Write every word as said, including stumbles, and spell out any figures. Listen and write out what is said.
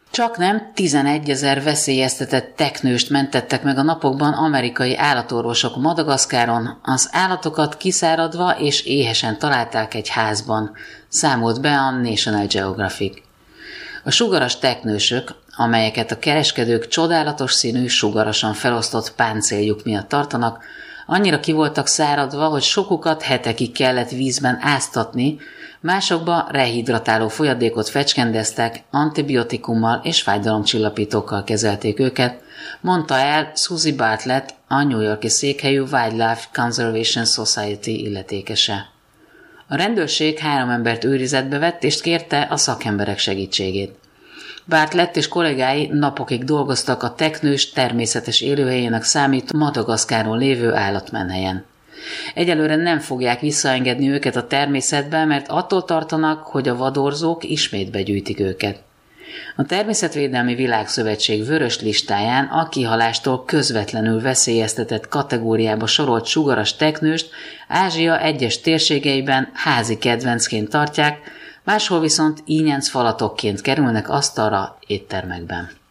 Csaknem tizenegyezer veszélyeztetett teknőst mentettek meg a napokban amerikai állatorvosok Madagaszkáron, az állatokat kiszáradva és éhesen találták egy házban, számolt be a National Geographic. A sugaras teknősök, amelyeket a kereskedők csodálatos színű, sugarasan felosztott páncéljuk miatt tartanak, annyira ki voltak száradva, hogy sokukat hetekig kellett vízben áztatni, másokba rehidratáló folyadékot fecskendeztek, antibiotikummal és fájdalomcsillapítókkal kezelték őket, mondta el Susie Bartlett, a New York-i székhelyű Wildlife Conservation Society illetékese. A rendőrség három embert őrizetbe vett és kérte a szakemberek segítségét. Bartlett és kollégái napokig dolgoztak a teknős természetes élőhelyének számító Madagaszkáron lévő állatmenhelyen. Egyelőre nem fogják visszaengedni őket a természetbe, mert attól tartanak, hogy a vadorzók ismét begyűjtik őket. A Természetvédelmi Világszövetség vörös listáján a kihalástól közvetlenül veszélyeztetett kategóriába sorolt sugaras teknőst Ázsia egyes térségeiben házi kedvencként tartják, máshol viszont ínyenc falatokként kerülnek asztalra éttermekben.